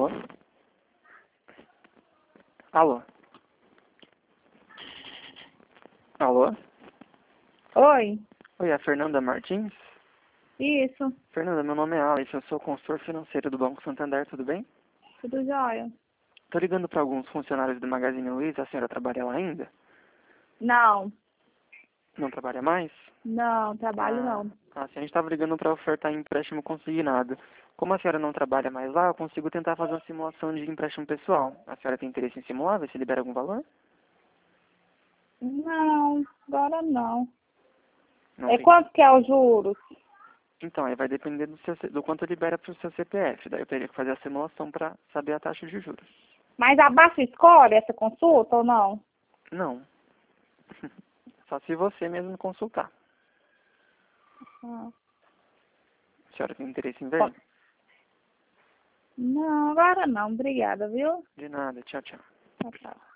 Alô? Alô? Alô? Oi, Oi, é a Fernanda Martins? isso, Fernanda, meu nome é Alex, eu sou consultor financeiro do Banco Santander, tudo bem? tudo jóia? Tô ligando para alguns funcionários do Magazine Luiza, a senhora trabalha lá ainda? Não, Não trabalha mais? não, trabalho Ah, não. a gente estava ligando para ofertar empréstimo consignado. Como a senhora não trabalha mais lá, eu consigo tentar fazer uma simulação de empréstimo pessoal. A senhora tem interesse em simular? Ver se libera algum valor? Não, agora não. Não É tem. quanto que é os juros? Então, aí vai depender do quanto libera para o seu CPF. Daí eu teria que fazer a simulação para saber a taxa de juros. Mas abaixa o score essa consulta ou não? Não. Só se você mesmo consultar. Ah, A senhora tem interesse em ver? não, agora não, obrigada, viu? De nada. Tchau, tchau. Tchau, tchau.